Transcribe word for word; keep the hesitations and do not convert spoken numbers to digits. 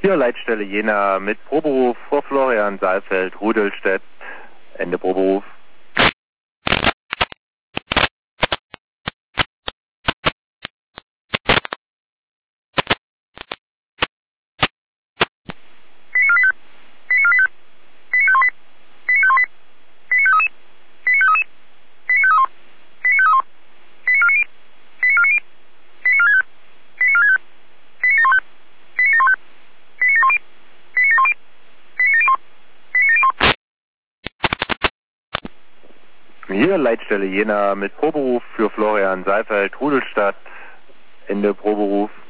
Hier Leitstelle Jena mit Proberuf vor Florian Saalfeld, Rudolstedt, Ende Proberuf. Hier Leitstelle Jena mit Proberuf für Florian Saalfeld, Rudolstadt, Ende Proberuf.